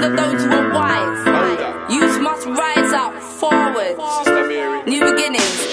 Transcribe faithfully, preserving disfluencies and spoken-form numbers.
the those who are wise. Youth must rise up forward. New beginnings.